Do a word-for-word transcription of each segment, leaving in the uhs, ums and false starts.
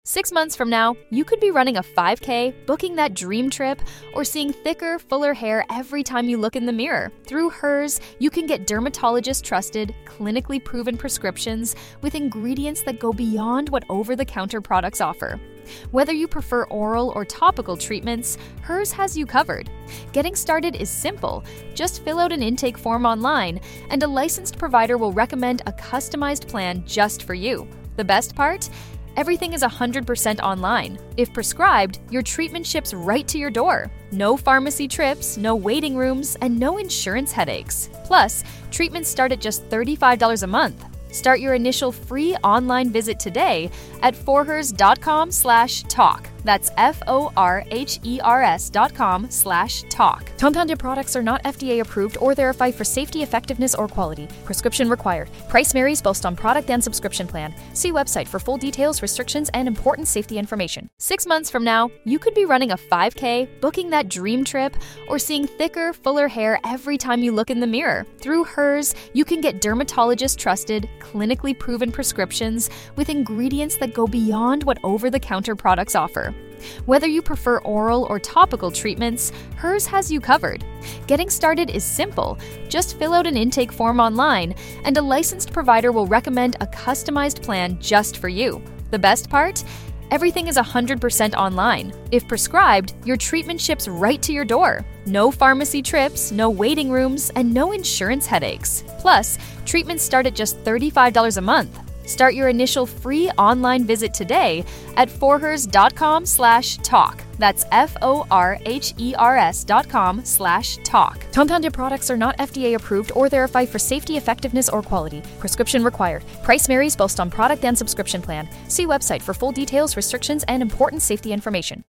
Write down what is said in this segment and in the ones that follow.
Six months from now, you could be running a five K, booking that dream trip, or seeing thicker, fuller hair every time you look in the mirror. Through Hers, you can get dermatologist-trusted, clinically proven prescriptions with ingredients that go beyond what over-the-counter products offer. Whether you prefer oral or topical treatments, Hers has you covered. Getting started is simple. Just fill out an intake form online, and a licensed provider will recommend a customized plan just for you. The best part? Everything is one hundred percent online. If prescribed, your treatment ships right to your door. No pharmacy trips, no waiting rooms, and no insurance headaches. Plus, treatments start at just thirty-five dollars a month. Start your initial free online visit today at forhers.com slash talk. That's F-O-R-H-E-R-S dot com slash talk. Compounded products are not F D A approved or verified for safety, effectiveness, or quality. Prescription required. Price varies based on product and subscription plan. See website for full details, restrictions, and important safety information. Six months from now, you could be running a five K, booking that dream trip, or seeing thicker, fuller hair every time you look in the mirror. Through Hers, you can get dermatologist-trusted, clinically proven prescriptions with ingredients that go beyond what over-the-counter products offer. Whether you prefer oral or topical treatments, Hers has you covered. Getting started is simple. Just fill out an intake form online, and a licensed provider will recommend a customized plan just for you. The best part? Everything is one hundred percent online. If prescribed, your treatment ships right to your door. No pharmacy trips, no waiting rooms, and no insurance headaches. Plus, treatments start at just thirty-five dollars a month. Start your initial free online visit today at forhers.com slash talk. That's F-O-R-H-E-R-S dot com slash talk. Compounded products are not F D A approved or verified for safety, effectiveness, or quality. Prescription required. Price varies based on product and subscription plan. See website for full details, restrictions, and important safety information.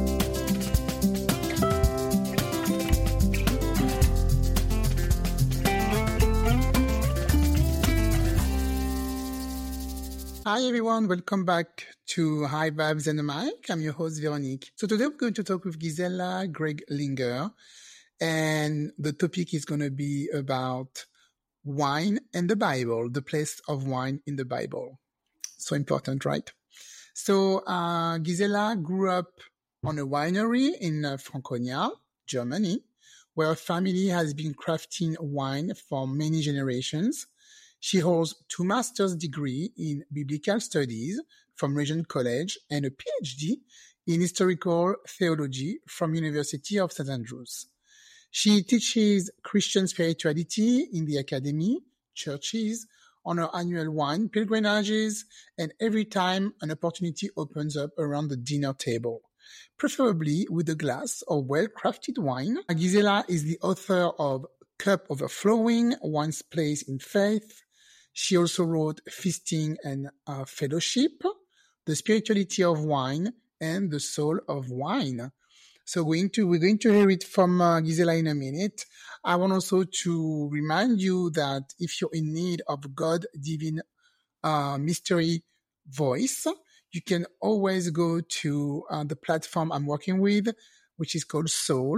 Hi everyone, welcome back to High Vibes and the Mic. I'm your host Veronique. So today we're going to talk with Gisela Greg-Linger, and the topic is going to be about wine and the Bible, the place of wine in the Bible. So important, right? So uh, Gisela grew up on a winery in uh, Franconia, Germany, where her family has been crafting wine for many generations. She holds two master's degrees in biblical studies from Regent College and a PhD in historical theology from University of Saint Andrews. She teaches Christian spirituality in the academy, churches, on her annual wine pilgrimages, and every time an opportunity opens up around the dinner table, preferably with a glass of well-crafted wine. Gisela is the author of Cup Overflowing, One's Place in Faith. She also wrote Feasting and uh, Fellowship, The Spirituality of Wine, and The Soul of Wine. So going to, we're going to hear it from uh, Gisela in a minute. I want also to remind you that if you're in need of God Divine uh, Mystery Voice, you can always go to uh, the platform I'm working with, which is called Soul.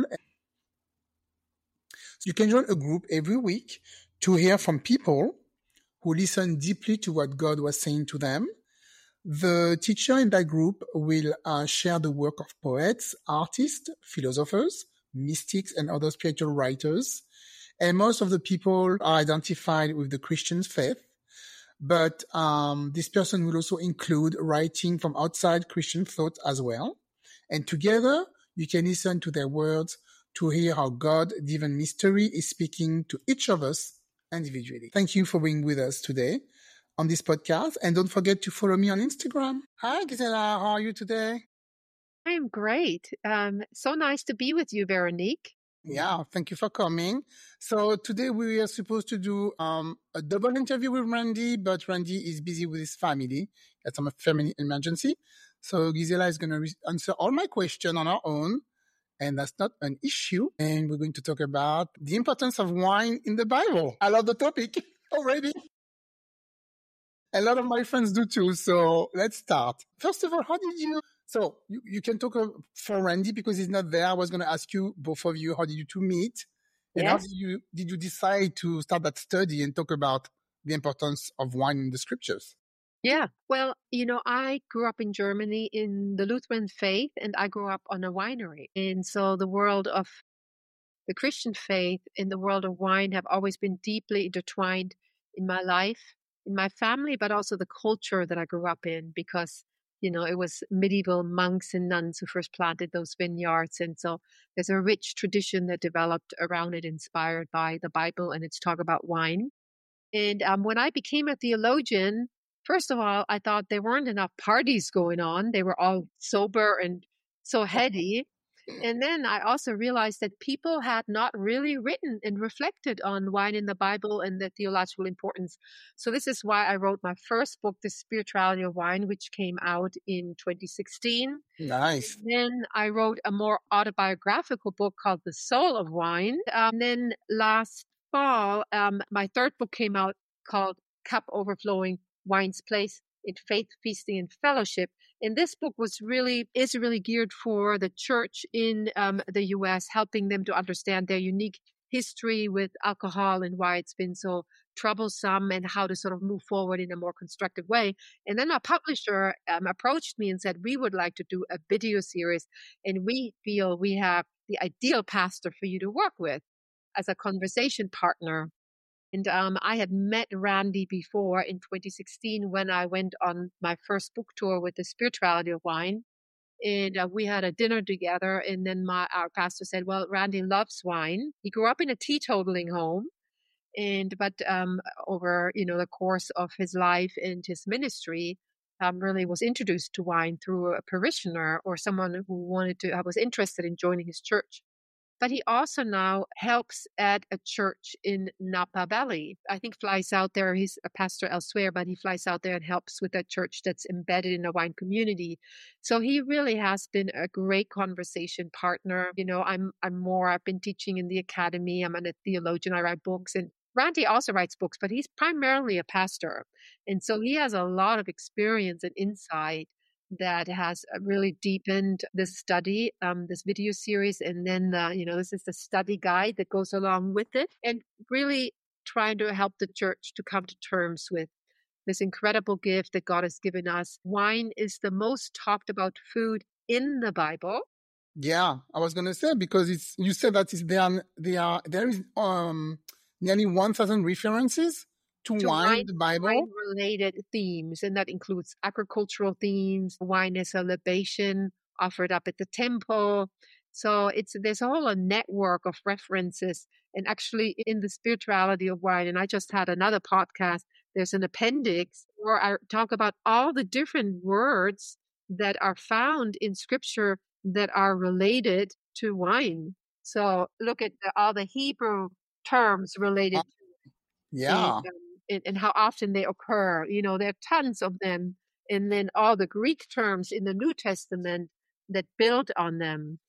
So you can join a group every week to hear from people who listen deeply to what God was saying to them. The teacher in that group will uh, share the work of poets, artists, philosophers, mystics, and other spiritual writers. And most of the people are identified with the Christian faith. But um, this person will also include writing from outside Christian thought as well. And together, you can listen to their words to hear how God, Divine Mystery, is speaking to each of us individually. Thank you for being with us today on this podcast. And don't forget to follow me on Instagram. Hi, Gisela. How are you today? I am great. Um, so nice to be with you, Veronique. Yeah, thank you for coming. So today we are supposed to do um, a double interview with Randy, but Randy is busy with his family. He had some family emergency. So Gisela is going to re- answer all my questions on her own. And that's not an issue. And we're going to talk about the importance of wine in the Bible. I love the topic already. A lot of my friends do too. So let's start. First of all, how did you... So you, you can talk uh, for Randy because he's not there. I was going to ask you, both of you, how did you two meet? And Yes. how did you, did you decide to start that study and talk about the importance of wine in the scriptures? Yeah. Well, you know, I grew up in Germany in the Lutheran faith, and I grew up on a winery. And so the world of the Christian faith and the world of wine have always been deeply intertwined in my life, in my family, but also the culture that I grew up in, because, you know, it was medieval monks and nuns who first planted those vineyards. And so there's a rich tradition that developed around it, inspired by the Bible and its talk about wine. And um, when I became a theologian, first of all, I thought there weren't enough parties going on. They were all sober and so heady. And then I also realized that people had not really written and reflected on wine in the Bible and the theological importance. So this is why I wrote my first book, The Spirituality of Wine, which came out in twenty sixteen. Nice. Then I wrote a more autobiographical book called The Soul of Wine. Um, then last fall, um, my third book came out called Cup Overflowing, Wine's Place in Faith, Feasting, and Fellowship. And this book was really, is really geared for the church in um, the U S, helping them to understand their unique history with alcohol and why it's been so troublesome and how to sort of move forward in a more constructive way. And then our publisher um, approached me and said, we would like to do a video series, and we feel we have the ideal pastor for you to work with as a conversation partner. And um, I had met Randy before in twenty sixteen when I went on my first book tour with The Spirituality of Wine. And uh, we had a dinner together. And then my our pastor said, well, Randy loves wine. He grew up in a teetotaling home. And but um, over, you know, the course of his life and his ministry, um, really was introduced to wine through a parishioner or someone who wanted to, uh, was interested in joining his church. But he also now helps at a church in Napa Valley. I think flies out there. He's a pastor elsewhere, but he flies out there and helps with that church that's embedded in a wine community. So he really has been a great conversation partner. You know, I'm I'm more, I've been teaching in the academy. I'm a theologian. I write books, and Randy also writes books, but he's primarily a pastor. And so he has a lot of experience and insight that has really deepened this study, um, this video series. And then, uh, you know, this is the study guide that goes along with it, and really trying to help the church to come to terms with this incredible gift that God has given us. Wine is the most talked about food in the Bible. Yeah, I was gonna say, because it's, you said that it's, there are, there are, there is um nearly one thousand references to, to wine wine, in the Bible. wine-related themes, and that includes agricultural themes. Wine as a libation offered up at the temple. So it's there's a whole a network of references, and actually in The Spirituality of Wine, and I just had another podcast, there's an appendix where I talk about all the different words that are found in Scripture that are related to wine. So look at the, all the Hebrew terms related Uh, to yeah. and, um, and, and how often they occur. You know, there are tons of them. And then all the Greek terms in the New Testament that build on them.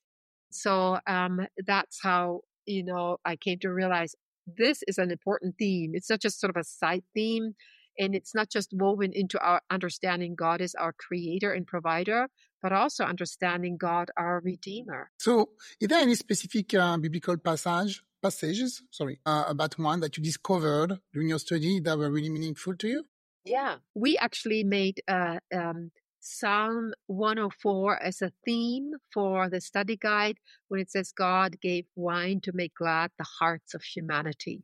So um, that's how, you know, I came to realize this is an important theme. It's not just sort of a side theme, and it's not just woven into our understanding God as our creator and provider, but also understanding God, our redeemer. So is there any specific uh, biblical passage, passages, sorry, uh, about wine that you discovered during your study that were really meaningful to you? Yeah, we actually made uh, um, Psalm one oh four as a theme for the study guide when it says God gave wine to make glad the hearts of humanity.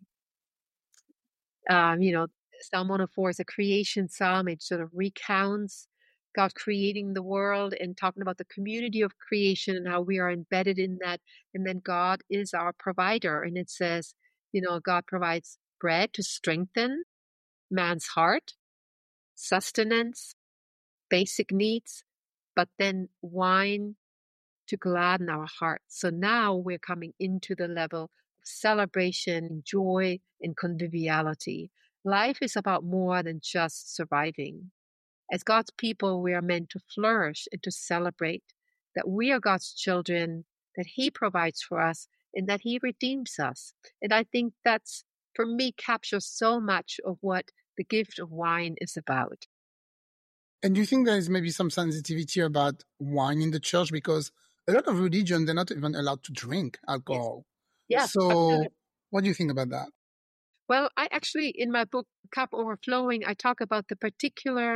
Um, you know, Psalm one oh four is a creation psalm. It sort of recounts God creating the world and talking about the community of creation and how we are embedded in that. And then God is our provider. And it says, you know, God provides bread to strengthen man's heart, sustenance, basic needs, but then wine to gladden our hearts. So now we're coming into the level of celebration, joy, and conviviality. Life is about more than just surviving. As God's people, we are meant to flourish and to celebrate that we are God's children, that He provides for us, and that He redeems us. And I think that's, for me, captures so much of what the gift of wine is about. And do you think there is maybe some sensitivity about wine in the church? Because a lot of religion, they're not even allowed to drink alcohol. Yes. So Absolutely. what do you think about that? Well, I actually, in my book, Cup Overflowing, I talk about the particular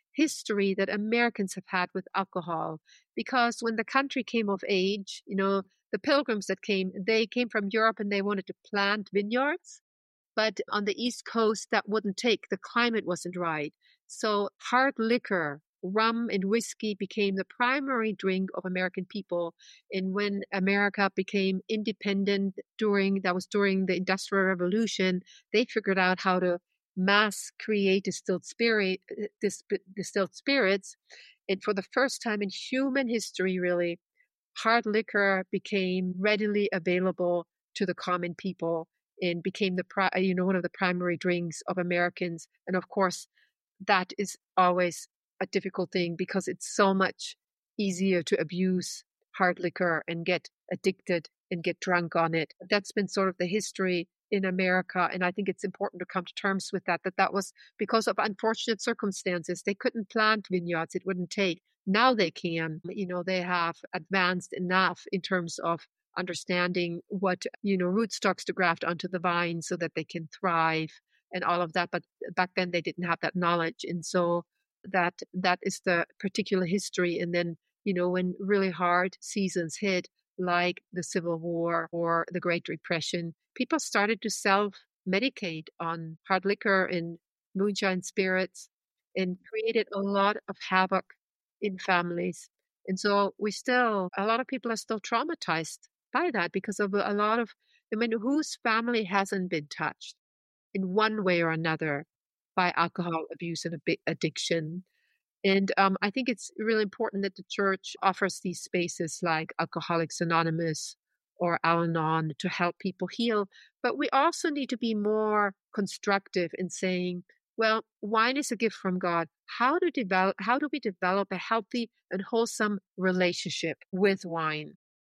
history that Americans have had with alcohol. Because when the country came of age, you know, the pilgrims that came, they came from Europe and they wanted to plant vineyards. But on the East Coast, that wouldn't take. The climate wasn't right. So hard liquor, rum and whiskey became the primary drink of American people. And when America became independent during, that was during the Industrial Revolution, they figured out how to mass create distilled spirit, distilled spirits. And for the first time in human history, really, hard liquor became readily available to the common people and became the pri- you know one of the primary drinks of Americans. And of course, that is always a difficult thing because it's so much easier to abuse hard liquor and get addicted and get drunk on it. That's been sort of the history in America, and I think it's important to come to terms with that, that that was because of unfortunate circumstances. They couldn't plant vineyards, it wouldn't take. Now they can. You know, they have advanced enough in terms of understanding what, you know, rootstocks to graft onto the vine so that they can thrive and all of that. But back then they didn't have that knowledge. And so that that is the particular history. And then, you know, when really hard seasons hit, like the Civil War or the Great Depression, people started to self-medicate on hard liquor and moonshine spirits and created a lot of havoc in families. And so we still, a lot of people are still traumatized by that because of a lot of, I mean, whose family hasn't been touched in one way or another by alcohol abuse and addiction? And um, I think it's really important that the church offers these spaces like Alcoholics Anonymous or Al-Anon to help people heal. But we also need to be more constructive in saying, well, wine is a gift from God. How do develop? How do we develop a healthy and wholesome relationship with wine?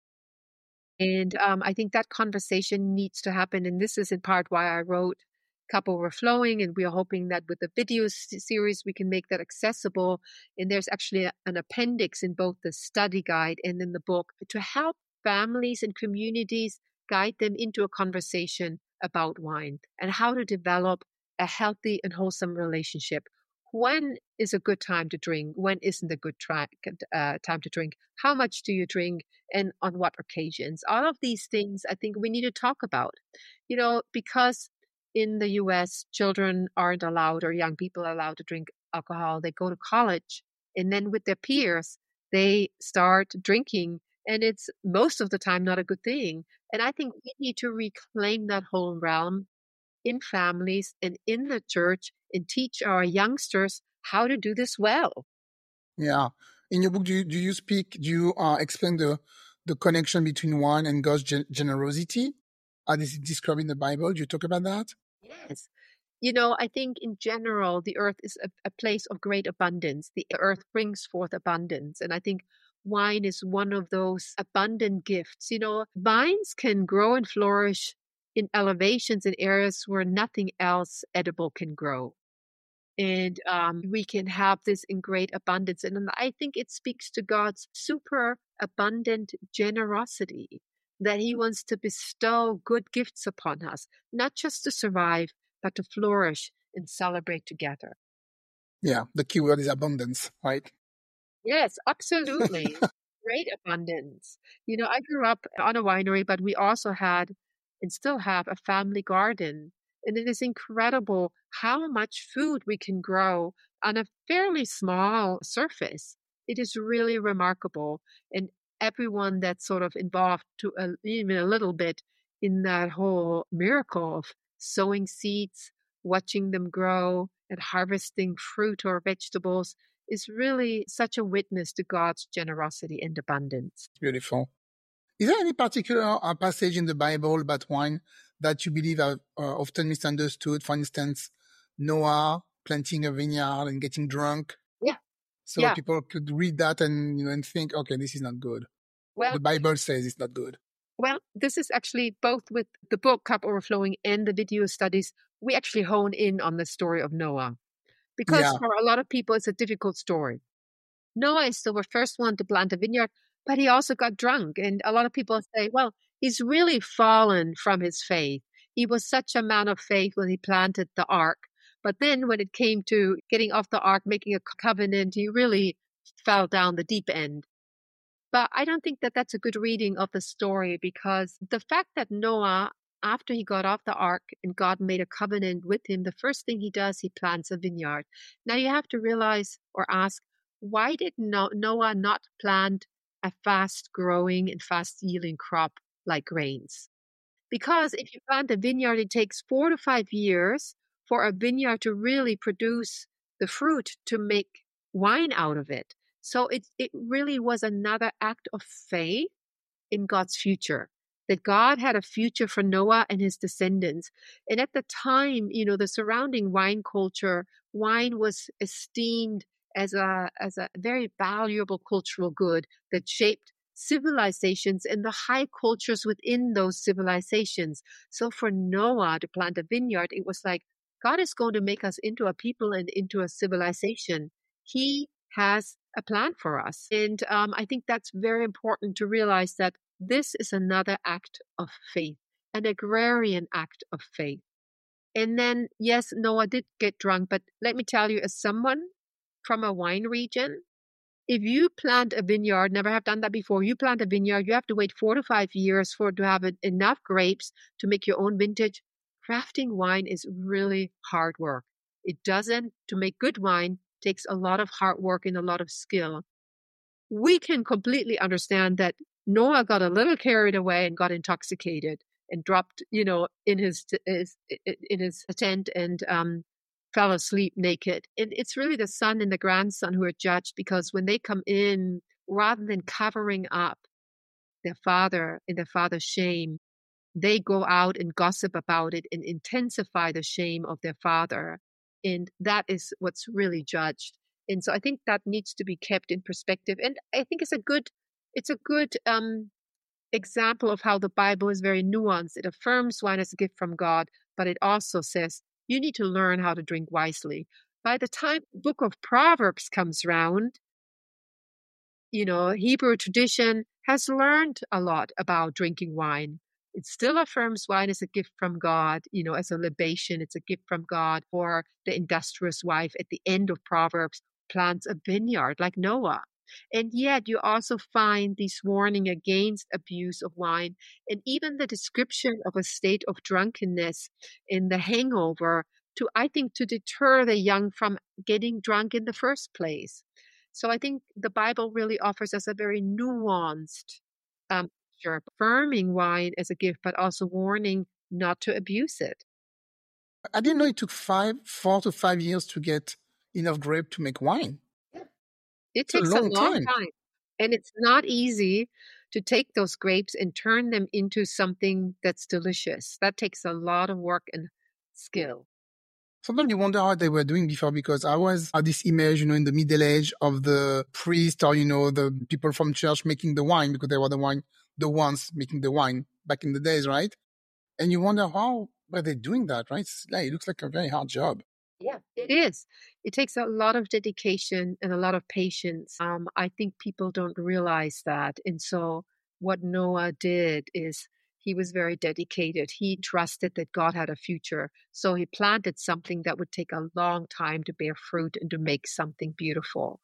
And um, I think that conversation needs to happen. And this is in part why I wrote Cup Overflowing. And we are hoping that with the video series, we can make that accessible. And there's actually an appendix in both the study guide and in the book to help families and communities guide them into a conversation about wine and how to develop a healthy and wholesome relationship. When is a good time to drink? When isn't a good try, uh, time to drink? How much do you drink and on what occasions? All of these things I think we need to talk about, you know, because in the U S, children aren't allowed or young people are allowed to drink alcohol. They go to college and then with their peers, they start drinking. And it's most of the time not a good thing. And I think we need to reclaim that whole realm in families and in the church and teach our youngsters how to do this well. Yeah. In your book, do you, do you speak, do you uh, explain the, the connection between wine and God's gen- generosity? How is it described in the Bible? Do you talk about that? Yes. You know, I think in general, the earth is a, a place of great abundance. The earth brings forth abundance. And I think wine is one of those abundant gifts. You know, vines can grow and flourish in elevations in areas where nothing else edible can grow. And um, we can have this in great abundance. And I think it speaks to God's super abundant generosity, that he wants to bestow good gifts upon us, not just to survive, but to flourish and celebrate together. Yeah, the key word is abundance, right? Yes, absolutely. Great abundance. You know, I grew up on a winery, but we also had and still have a family garden. And it is incredible how much food we can grow on a fairly small surface. It is really remarkable. And everyone that's sort of involved to a, even a little bit in that whole miracle of sowing seeds, watching them grow, and harvesting fruit or vegetables is really such a witness to God's generosity and abundance. Beautiful. Is there any particular uh, passage in the Bible about wine that you believe are uh, often misunderstood? For instance, Noah planting a vineyard and getting drunk. Yeah. So yeah. people could read that and, you know, and think, okay, this is not good. Well, the Bible says it's not good. Well, this is actually both with the book Cup Overflowing and the video studies. We actually hone in on the story of Noah because yeah. for a lot of people, it's a difficult story. Noah is still the first one to plant a vineyard, but he also got drunk. And a lot of people say, well, he's really fallen from his faith. He was such a man of faith when he planted the ark, But then when it came to getting off the ark, making a covenant, he really fell down the deep end. But I don't think that that's a good reading of the story, because the fact that Noah, after he got off the ark and God made a covenant with him, the first thing he does, he plants a vineyard. Now you have to realize or ask, why did Noah not plant a fast growing and fast yielding crop like grains? Because if you plant a vineyard, it takes four to five years for a vineyard to really produce the fruit to make wine out of it. So it, it really was another act of faith in God's future, that God had a future for Noah and his descendants. And at the time, you know, the surrounding wine culture, wine was esteemed as a, as a very valuable cultural good that shaped civilizations and the high cultures within those civilizations. So for Noah to plant a vineyard, it was like, God is going to make us into a people and into a civilization. He has a plan for us. And um, I think that's very important to realize that this is another act of faith, an agrarian act of faith. And then, yes, Noah did get drunk, but let me tell you, as someone from a wine region, if you plant a vineyard, never have done that before, you plant a vineyard, you have to wait four to five years for to have enough grapes to make your own vintage. Crafting wine is really hard work. It doesn't, to make good wine, takes a lot of hard work and a lot of skill. We can completely understand that Noah got a little carried away and got intoxicated and dropped, you know, in his, his in his tent and um, fell asleep naked. And it's really the son and the grandson who are judged, because when they come in, rather than covering up their father in their father's shame, they go out and gossip about it and intensify the shame of their father. And that is what's really judged. And so I think that needs to be kept in perspective. And I think it's a good, it's a good um, example of how the Bible is very nuanced. It affirms wine as a gift from God, but it also says you need to learn how to drink wisely. By the time the book of Proverbs comes around, you know, Hebrew tradition has learned a lot about drinking wine. It still affirms wine as a gift from God, you know, as a libation. It's a gift from God. Or the industrious wife at the end of Proverbs plants a vineyard like Noah. And yet you also find this warning against abuse of wine, and even the description of a state of drunkenness in The Hangover, to, I think, to deter the young from getting drunk in the first place. So I think the Bible really offers us a very nuanced um, picture, affirming wine as a gift, but also warning not to abuse it. I didn't know it took five, four to five years to get enough grape to make wine. It It's a takes a long long time. time. And it's not easy to take those grapes and turn them into something that's delicious. That takes a lot of work and skill. Sometimes you wonder how they were doing before, because I was had this image, you know, in the Middle Age of the priest or, you know, the people from church making the wine, because they were the wine, the ones making the wine back in the days, right? And you wonder how were they doing that, right? It's like, it looks like a very hard job. Yeah, it is. It takes a lot of dedication and a lot of patience. Um, I think people don't realize that. And so what Noah did is he was very dedicated. He trusted that God had a future. So he planted something that would take a long time to bear fruit and to make something beautiful.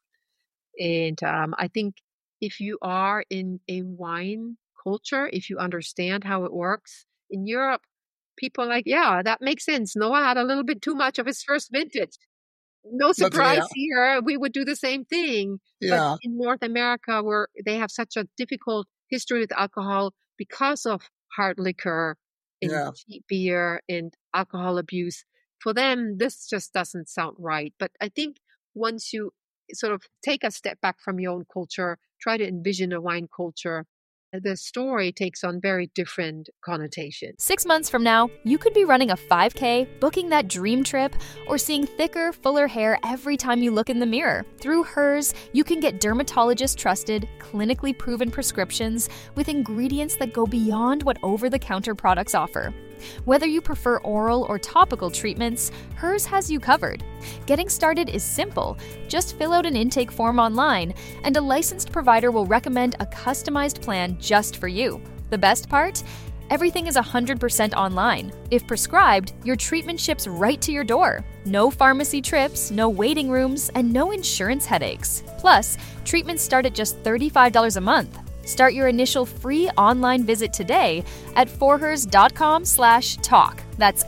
And um, I think if you are in a wine culture, if you understand how it works, in Europe, people are like, yeah, that makes sense. Noah had a little bit too much of his first vintage. No Not surprise there. here. We would do the same thing. Yeah. But in North America, where they have such a difficult history with alcohol because of hard liquor and Yeah. cheap beer and alcohol abuse, for them, this just doesn't sound right. But I think once you sort of take a step back from your own culture, try to envision a wine culture, the story takes on very different connotations. Six months from now, you could be running a five K, booking that dream trip, or seeing thicker, fuller hair every time you look in the mirror. Through Hers, you can get dermatologist-trusted, clinically proven prescriptions with ingredients that go beyond what over-the-counter products offer. Whether you prefer oral or topical treatments, Hers has you covered. Getting started is simple. Just fill out an intake form online, and a licensed provider will recommend a customized plan just for you. The best part? everything is one hundred percent online. If prescribed, your treatment ships right to your door. No pharmacy trips, no waiting rooms, and no insurance headaches. Plus, treatments start at just thirty-five dollars a month. Start your initial free online visit today at forhers.com slash talk. That's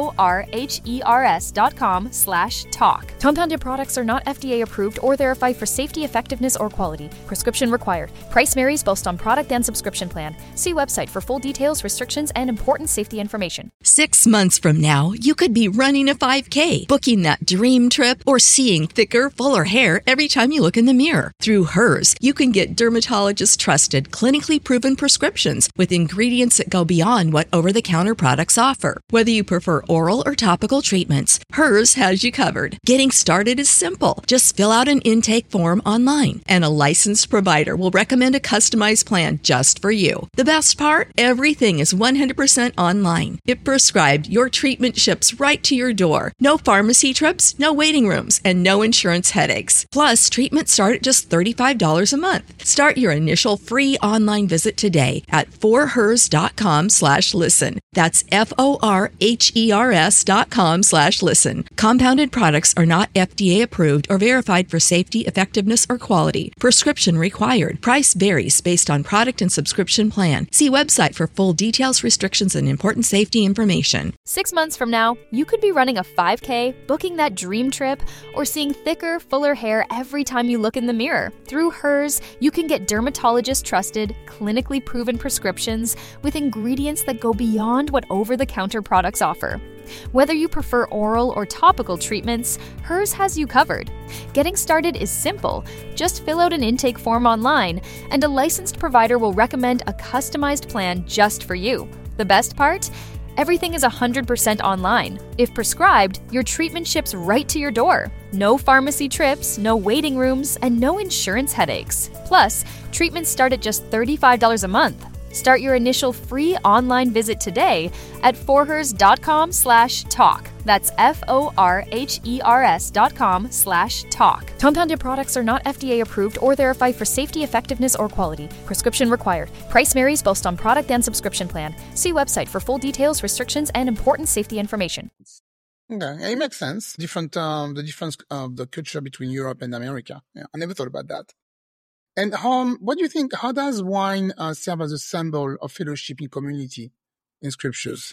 F-O-R-H-E-R-S dot com slash talk. Compounded products are not F D A approved or verified for safety, effectiveness, or quality. Prescription required. Price varies based on product and subscription plan. See website for full details, restrictions, and important safety information. Six months from now, you could be running a five K, booking that dream trip, or seeing thicker, fuller hair every time you look in the mirror. Through Hers, you can get dermatologist-trusted, clinically proven prescriptions with ingredients that go beyond what over-the-counter products offer. Whether you prefer oral or topical treatments, Hers has you covered. Getting started is simple. Just fill out an intake form online, and a licensed provider will recommend a customized plan just for you. The best part? Everything is one hundred percent online. If prescribed, your treatment ships right to your door. No pharmacy trips, no waiting rooms, and no insurance headaches. Plus, treatments start at just thirty-five dollars a month. Start your initial free online visit today at forhers.com slash listen. That's F-O-R-H-E-R-S dot com slash listen. Compounded products are not F D A approved or verified for safety, effectiveness, or quality. Prescription required. Price varies based on product and subscription plan. See website for full details, restrictions, and important safety information. Six months from now, you could be running a five K, booking that dream trip, or seeing thicker, fuller hair every time you look in the mirror. Through Hers, you can get dermatologist-trusted, clinically proven prescriptions with ingredients that go beyond what over-the-counter products offer. Whether you prefer oral or topical treatments, Hers has you covered. Getting started is simple. Just fill out an intake form online, and a licensed provider will recommend a customized plan just for you. The best part? Everything is one hundred percent online. If prescribed, your treatment ships right to your door. No pharmacy trips, no waiting rooms, and no insurance headaches. Plus, treatments start at just thirty-five dollars a month. Start your initial free online visit today at forhers.com slash talk. That's F-O-R-H-E-R-S dot com slash talk. Compounded products are not F D A approved or verified for safety, effectiveness, or quality. Prescription required. Price varies based on product and subscription plan. See website for full details, restrictions, and important safety information. Okay, it makes sense. Different, um, the difference of the culture between Europe and America. Yeah, I never thought about that. And um, what do you think? How does wine uh, serve as a symbol of fellowship in community in scriptures?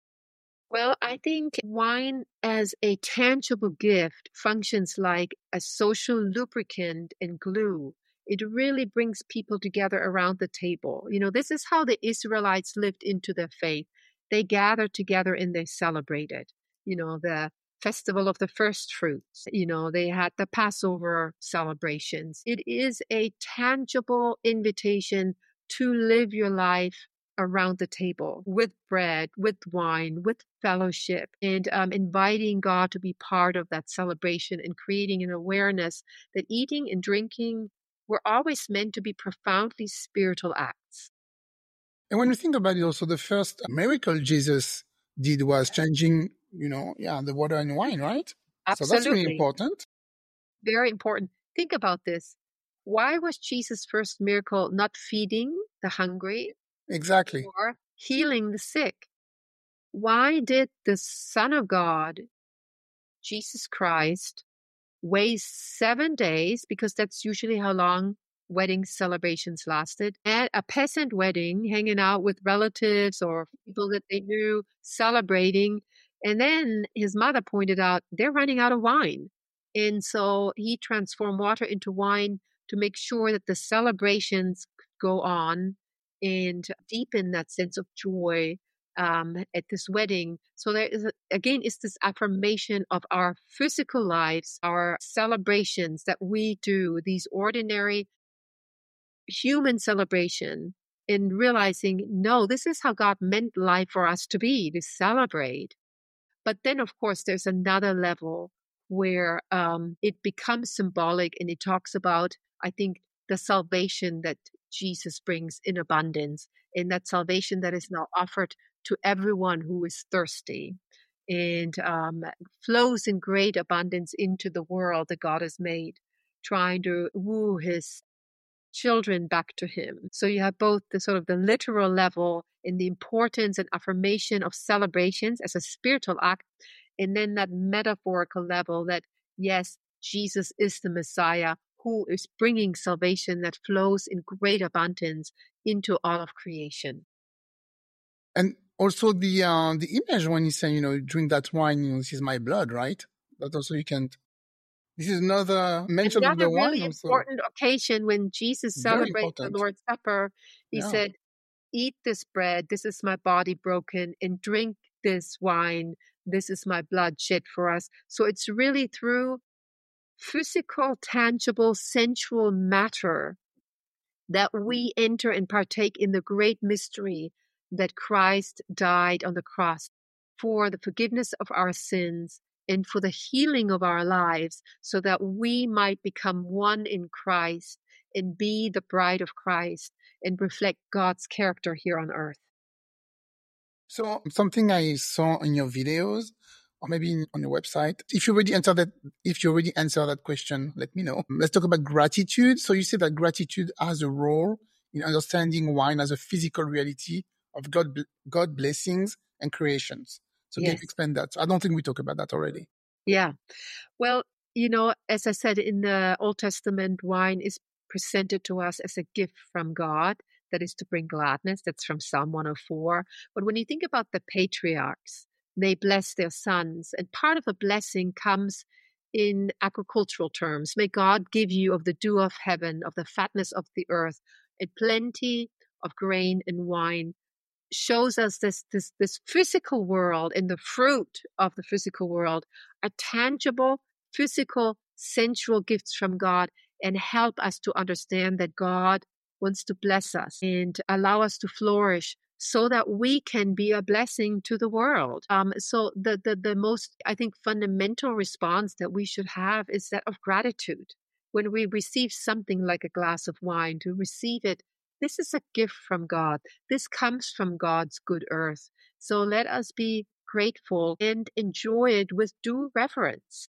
Well, I think wine as a tangible gift functions like a social lubricant and glue. It really brings people together around the table. You know, this is how the Israelites lived into their faith. They gathered together and they celebrated, you know, the festival of the first fruits. You know, they had the Passover celebrations. It is a tangible invitation to live your life around the table with bread, with wine, with fellowship, and um, inviting God to be part of that celebration and creating an awareness that eating and drinking were always meant to be profoundly spiritual acts. And when you think about it, also the first miracle Jesus did was changing, you know, yeah, the water and wine, right? Absolutely. So that's really important. Very important. Think about this. Why was Jesus' first miracle not feeding the hungry? Exactly. Or healing the sick? Why did the Son of God, Jesus Christ, wait seven days, because that's usually how long wedding celebrations lasted, at a peasant wedding, hanging out with relatives or people that they knew, celebrating. And then his mother pointed out, they're running out of wine. And so he transformed water into wine to make sure that the celebrations could go on and deepen that sense of joy um, at this wedding. So there is, a, again, it's this affirmation of our physical lives, our celebrations that we do, these ordinary human celebration, in realizing, no, this is how God meant life for us to be, to celebrate. But then, of course, there's another level where um, it becomes symbolic, and it talks about, I think, the salvation that Jesus brings in abundance, and that salvation that is now offered to everyone who is thirsty and um, flows in great abundance into the world that God has made, trying to woo his children back to him. So you have both the sort of the literal level in the importance and affirmation of celebrations as a spiritual act, and then that metaphorical level that, yes, Jesus is the Messiah who is bringing salvation that flows in great abundance into all of creation. And also the uh, the image when you say, you know, drink that wine, you know, this is my blood, right? But also you can. This is another mention of Another the wine really also. important occasion when Jesus Very celebrated the important. Lord's Supper, he Yeah. said, "Eat this bread, this is my body broken, and drink this wine, this is my blood shed for us." So it's really through physical, tangible, sensual matter that we enter and partake in the great mystery that Christ died on the cross for the forgiveness of our sins and for the healing of our lives, so that we might become one in Christ and be the bride of Christ and reflect God's character here on earth. So something I saw in your videos, or maybe in, on your website, if you already answer that, if you already answer that question, let me know. Let's talk about gratitude. So you say that gratitude has a role in understanding wine as a physical reality of God, God blessings and creations. So can you Yes. explain that? I don't think we talked about that already. Yeah. Well, you know, as I said in the Old Testament, wine is presented to us as a gift from God that is to bring gladness. That's from Psalm one oh four. But when you think about the patriarchs, they bless their sons, and part of a blessing comes in agricultural terms. May God give you of the dew of heaven, of the fatness of the earth, and plenty of grain and wine. Shows us this this this physical world, and the fruit of the physical world are tangible, physical, sensual gifts from God, and help us to understand that God wants to bless us and allow us to flourish so that we can be a blessing to the world. Um, so the, the the most, I think, fundamental response that we should have is that of gratitude. When we receive something like a glass of wine, to receive it, this is a gift from God. This comes from God's good earth. So let us be grateful and enjoy it with due reverence.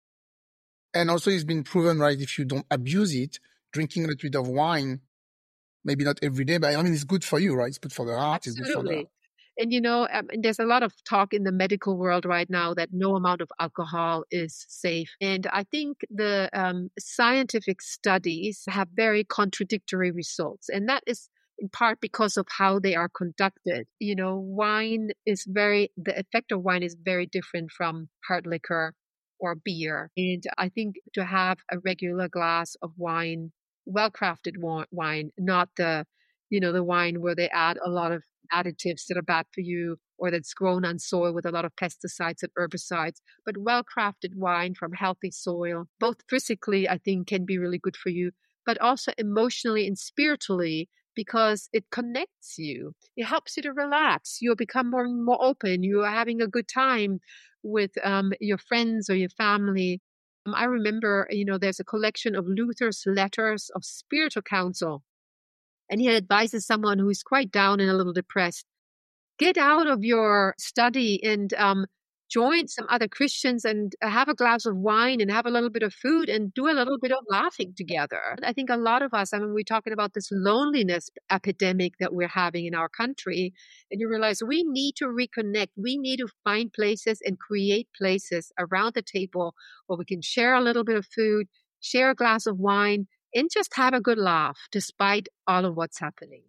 And also it's been proven, right, if you don't abuse it, drinking a little bit of wine, maybe not every day, but I mean, it's good for you, right? It's good for the heart. It's good for the... Absolutely. And you know, um, and there's a lot of talk in the medical world right now that no amount of alcohol is safe. And I think the um, scientific studies have very contradictory results. And that is in part because of how they are conducted. You know, wine is very, the effect of wine is very different from hard liquor or beer. And I think to have a regular glass of wine, well-crafted wine, not the, you know, the wine where they add a lot of additives that are bad for you, or that's grown on soil with a lot of pesticides and herbicides, but well-crafted wine from healthy soil, both physically, I think, can be really good for you, but also emotionally and spiritually, because it connects you. It helps you to relax. You'll become more and more open. You are having a good time with um, your friends or your family. Um, I remember, you know, there's a collection of Luther's letters of spiritual counsel. And he advises someone who is quite down and a little depressed, get out of your study and um, join some other Christians and have a glass of wine and have a little bit of food and do a little bit of laughing together. I think a lot of us, I mean, we're talking about this loneliness epidemic that we're having in our country, and you realize we need to reconnect. We need to find places and create places around the table where we can share a little bit of food, share a glass of wine, and just have a good laugh despite all of what's happening.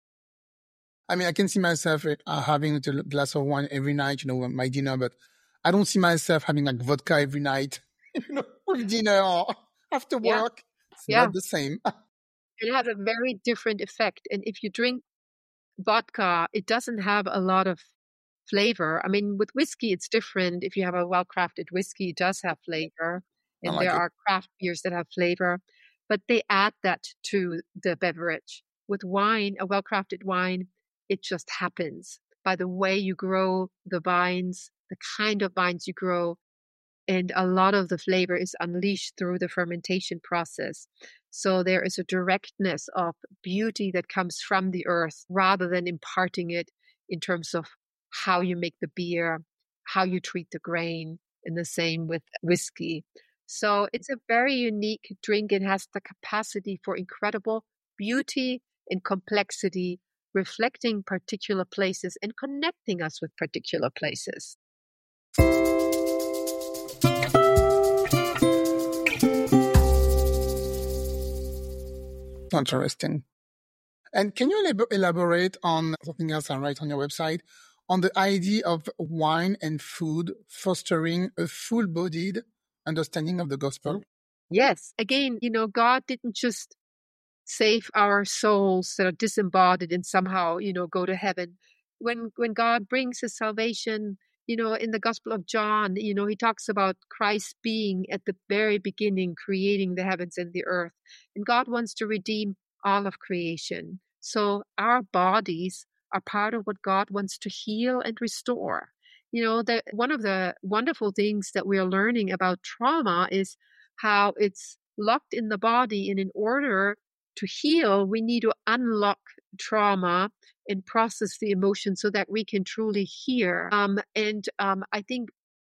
I mean, I can see myself uh, having a glass of wine every night, you know, my dinner, but I don't see myself having like vodka every night, you know, with dinner or after Yeah. work. It's Yeah. not the same. It has a very different effect. And if you drink vodka, it doesn't have a lot of flavor. I mean, with whiskey, it's different. If you have a well-crafted whiskey, it does have flavor. And like there it. are craft beers that have flavor, but they add that to the beverage. With wine, a well-crafted wine, it just happens by the way you grow the vines, the kind of vines you grow, and a lot of the flavor is unleashed through the fermentation process. So there is a directness of beauty that comes from the earth rather than imparting it in terms of how you make the beer, how you treat the grain, and the same with whiskey. So it's a very unique drink. It has the capacity for incredible beauty and complexity, reflecting particular places and connecting us with particular places. Interesting. And can you elab- elaborate on something else I write on your website, on the idea of wine and food fostering a full-bodied understanding of the gospel? Yes. Again, you know, God didn't just save our souls that are disembodied and somehow, you know, go to heaven. When when God brings his salvation, you know, in the Gospel of John, you know, he talks about Christ being at the very beginning, creating the heavens and the earth. And God wants to redeem all of creation. So our bodies are part of what God wants to heal and restore. You know, that one of the wonderful things that we are learning about trauma is how it's locked in the body, and in order to heal, we need to unlock trauma and process the emotion so that we can truly hear. Um, and um, I think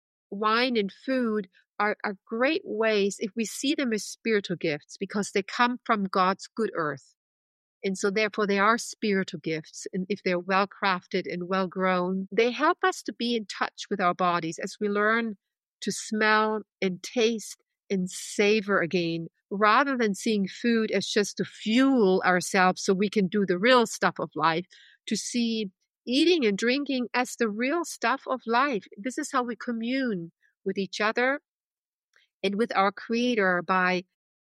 wine and food are, are great ways if we see them as spiritual gifts, because they come from God's good earth. And so therefore they are spiritual gifts. And if they're well crafted and well grown, they help us to be in touch with our bodies as we learn to smell and taste and savor again, rather than seeing food as just to fuel ourselves so we can do the real stuff of life, to see eating and drinking as the real stuff of life. This is how we commune with each other and with our Creator, by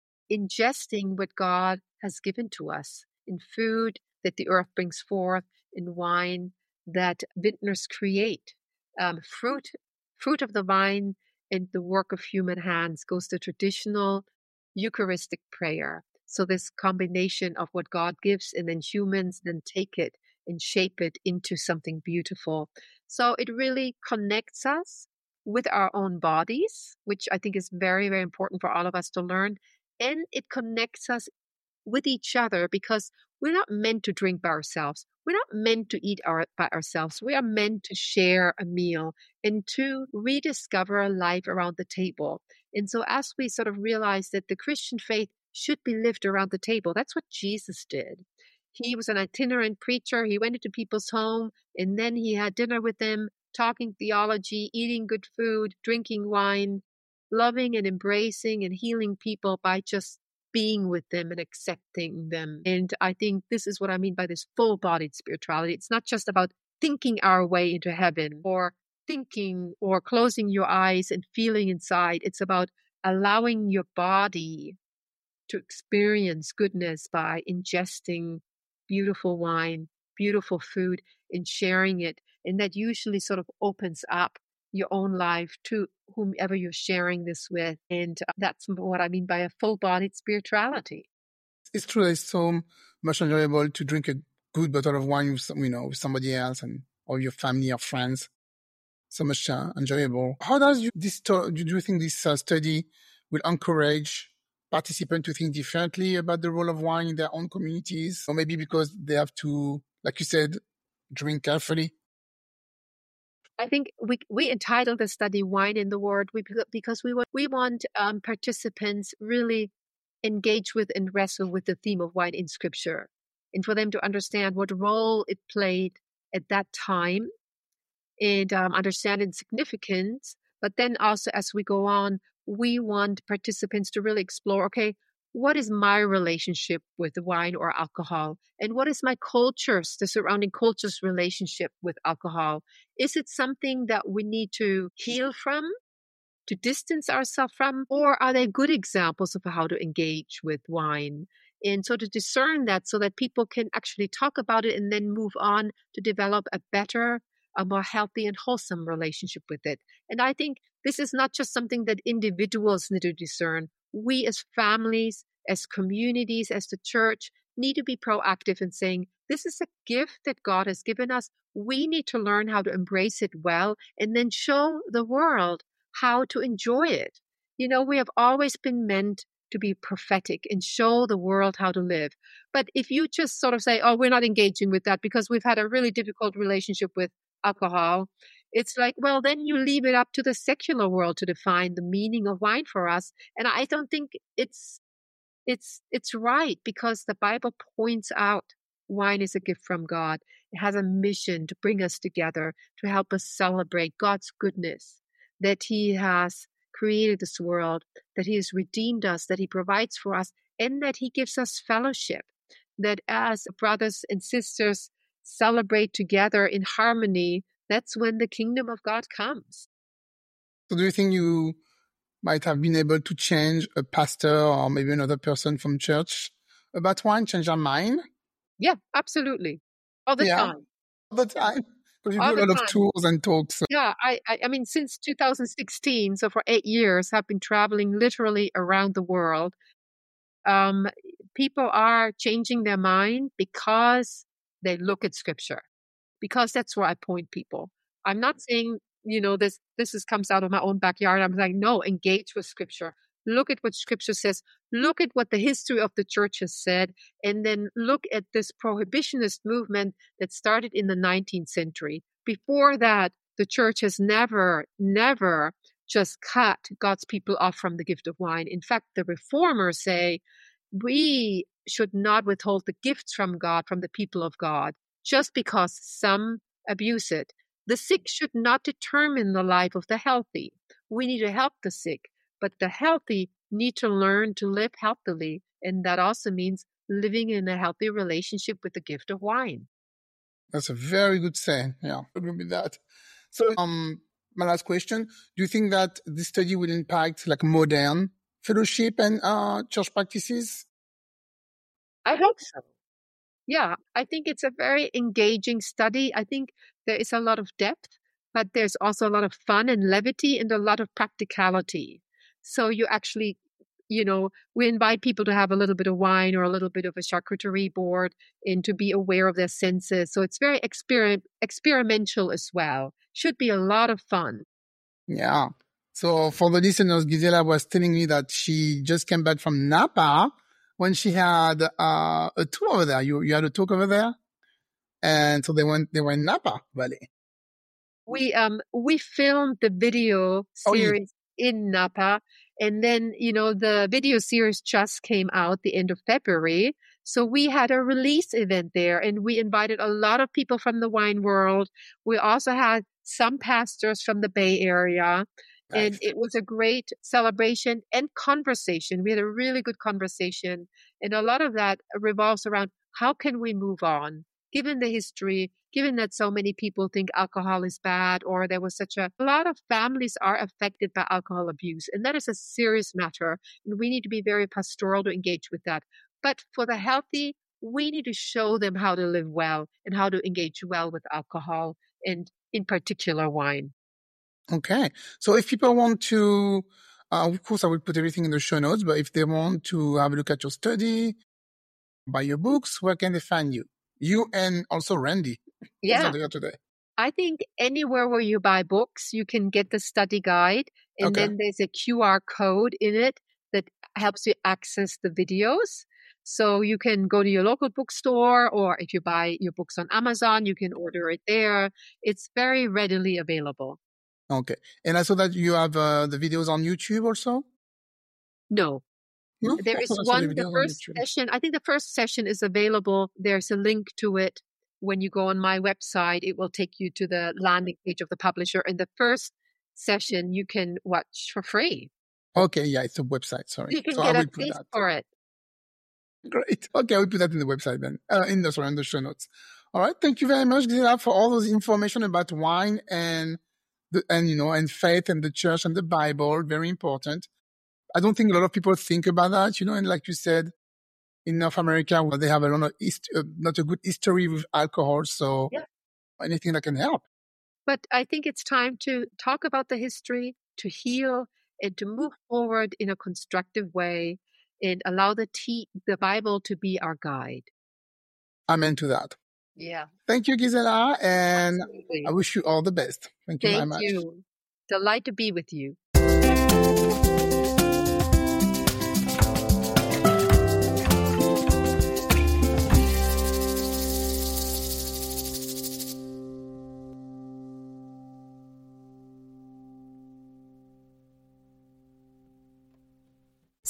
ingesting what God has given to us in food that the earth brings forth, in wine that vintners create. Um, fruit, fruit of the vine and the work of human hands goes to traditional Eucharistic prayer. So this combination of what God gives and then humans then take it and shape it into something beautiful. So it really connects us with our own bodies, which I think is very, very important for all of us to learn. And it connects us with each other, because we're not meant to drink by ourselves. We're not meant to eat our, by ourselves. We are meant to share a meal and to rediscover life around the table. And so as we sort of realize that the Christian faith should be lived around the table, that's what Jesus did. He was an itinerant preacher. He went into people's home and then he had dinner with them, talking theology, eating good food, drinking wine, loving and embracing and healing people by just being with them and accepting them. And I think this is what I mean by this full-bodied spirituality. It's not just about thinking our way into heaven, or thinking or closing your eyes and feeling inside. It's about allowing your body to experience goodness by ingesting beautiful wine, beautiful food, and sharing it. And that usually sort of opens up your own life to whomever you're sharing this with. And uh, that's what I mean by a full-bodied spirituality. It's true. It's so much enjoyable to drink a good bottle of wine with, some, you know, with somebody else, and or your family or friends. So much uh, enjoyable. How does you, this, do you think this uh, study will encourage participants to think differently about the role of wine in their own communities? Or maybe because they have to, like you said, drink carefully? I think we we entitled the study "Wine in the Word" we, because we want we want um, participants really engage with and wrestle with the theme of wine in Scripture, and for them to understand what role it played at that time, and um, understand its significance. But then also, as we go on, we want participants to really explore, okay, what is my relationship with wine or alcohol? And what is my culture's, the surrounding culture's relationship with alcohol? Is it something that we need to heal from, to distance ourselves from, or are they good examples of how to engage with wine? And so to discern that, so that people can actually talk about it and then move on to develop a better, a more healthy and wholesome relationship with it. And I think this is not just something that individuals need to discern. We as families, as communities, as the church, need to be proactive in saying, this is a gift that God has given us. We need to learn how to embrace it well and then show the world how to enjoy it. You know, we have always been meant to be prophetic and show the world how to live. But if you just sort of say, oh, we're not engaging with that because we've had a really difficult relationship with alcohol, it's like, well, then you leave it up to the secular world to define the meaning of wine for us. And I don't think it's it's it's right because the Bible points out wine is a gift from God. It has a mission to bring us together, to help us celebrate God's goodness, that He has created this world, that He has redeemed us, that He provides for us, and that He gives us fellowship, that as brothers and sisters celebrate together in harmony, that's when the kingdom of God comes. So do you think you might have been able to change a pastor or maybe another person from church about wine, change their mind? Yeah, absolutely. All the Yeah, time. all the time. Because you All do a the lot of time. tours and talks. So. Yeah, I, I, I mean, since two thousand sixteen, so for eight years, I've been traveling literally around the world. Um, people are changing their mind because they look at scripture, because that's where I point people. I'm not saying, you know, this, this is, comes out of my own backyard. I'm like, no, engage with scripture. Look at what scripture says. Look at what the history of the church has said. And then look at this prohibitionist movement that started in the nineteenth century. Before that, the church has never, never just cut God's people off from the gift of wine. In fact, the reformers say we should not withhold the gifts from God, from the people of God, just because some abuse it. The sick should not determine the life of the healthy. We need to help the sick, but the healthy need to learn to live healthily. And that also means living in a healthy relationship with the gift of wine. That's a very good saying. Yeah, I agree with that. So, um, my last question, do you think that this study will impact like modern fellowship and uh, church practices? I hope so. Yeah, I think it's a very engaging study. I think there is a lot of depth, but there's also a lot of fun and levity and a lot of practicality. So you actually, you know, we invite people to have a little bit of wine or a little bit of a charcuterie board and to be aware of their senses. So it's very exper- experimental as well. Should be a lot of fun. Yeah. So for the listeners, Gisela was telling me that she just came back from Napa when she had uh, a tour over there. You you had a talk over there, and so they went they were in Napa Valley. We um we filmed the video Oh, yeah. series in Napa, and then you know the video series just came out the end of February. So we had a release event there, and we invited a lot of people from the wine world. We also had some pastors from the Bay Area. And Nice. it was a great celebration and conversation. We had a really good conversation. And a lot of that revolves around how can we move on? Given the history, given that so many people think alcohol is bad, or there was such a, a lot of families are affected by alcohol abuse. And that is a serious matter. And we need to be very pastoral to engage with that. But for the healthy, we need to show them how to live well and how to engage well with alcohol and in particular wine. Okay. So if people want to, uh, of course, I will put everything in the show notes, but if they want to have a look at your study, buy your books, where can they find you? You and also Randy. Yeah. Who's not here today. I think anywhere where you buy books, you can get the study guide. And Okay. then there's a Q R code in it that helps you access the videos. So you can go to your local bookstore, or if you buy your books on Amazon, you can order it there. It's very readily available. Okay. And I saw that you have uh, the videos on YouTube also? No. No? There is I saw one, videos the on first YouTube. session, I think the first session is available. There's a link to it. When you go on my website, it will take you to the landing page of the publisher. And the first session you can watch for free. Okay, yeah, it's a website, sorry. You can So get I a will put taste that. for it. Great. Okay, I will put that in the website then, uh, in the, sorry, in the show notes. All right. Thank you very much, Gisela, for all those information about wine and the, and, you know, and faith and the church and the Bible. Very important. I don't think a lot of people think about that, you know, and like you said, in North America, where they have a lot of, hist- uh, not a good history with alcohol. So Yeah. anything that can help. But I think it's time to talk about the history, to heal, and to move forward in a constructive way and allow the te- the Bible to be our guide. Amen to that. Yeah. Thank you, Gisela, and Absolutely. I wish you all the best. Thank you very Thank much. you. Delight to be with you.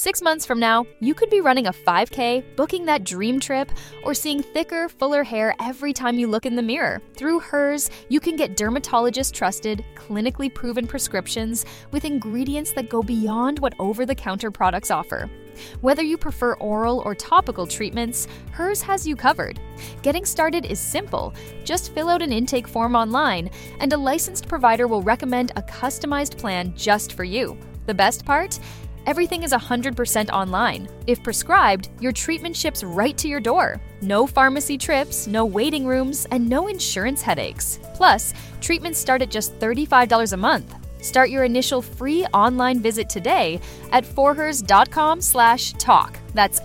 Six months from now, you could be running a five K, booking that dream trip, or seeing thicker, fuller hair every time you look in the mirror. Through Hers, you can get dermatologist-trusted, clinically proven prescriptions with ingredients that go beyond what over-the-counter products offer. Whether you prefer oral or topical treatments, Hers has you covered. Getting started is simple. Just fill out an intake form online, and a licensed provider will recommend a customized plan just for you. The best part? Everything is one hundred percent online. If prescribed, your treatment ships right to your door. No pharmacy trips, no waiting rooms, and no insurance headaches. Plus, treatments start at just thirty-five dollars a month. Start your initial free online visit today at forhers.com slash talk. That's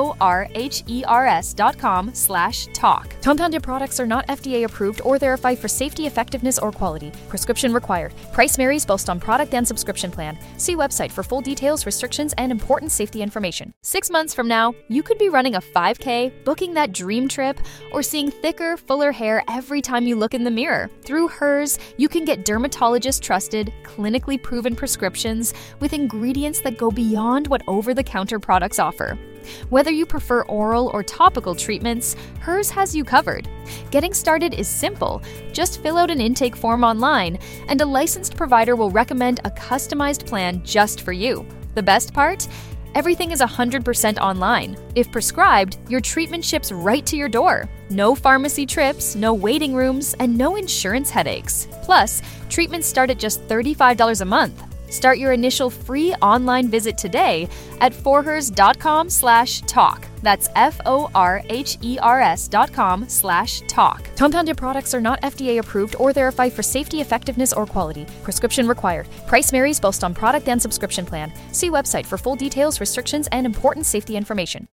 F-O-R-H-E-R-S dot com slash talk. Compounded products are not F D A approved or verified for safety, effectiveness, or quality. Prescription required. Price varies based on product and subscription plan. See website for full details, restrictions, and important safety information. Six months from now, you could be running a five K, booking that dream trip, or seeing thicker, fuller hair every time you look in the mirror. Through Hers, you can get dermatologist-trusted, clinically proven prescriptions with ingredients that go beyond what over-the-counter products offer. Whether you prefer oral or topical treatments, Hers has you covered. Getting started is simple. Just fill out an intake form online, and a licensed provider will recommend a customized plan just for you. The best part? Everything is one hundred percent online. If prescribed, your treatment ships right to your door. No pharmacy trips, no waiting rooms, and no insurance headaches. Plus, treatments start at just thirty-five dollars a month. Start your initial free online visit today at forhers.com slash talk. That's F-O-R-H-E-R-S dot com slash talk. Compounded products are not F D A approved or verified for safety, effectiveness, or quality. Prescription required. Price varies based on product and subscription plan. See website for full details, restrictions, and important safety information.